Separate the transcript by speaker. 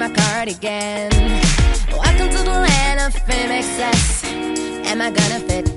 Speaker 1: my cardigan. Welcome to the land of fame excess. Am I gonna fit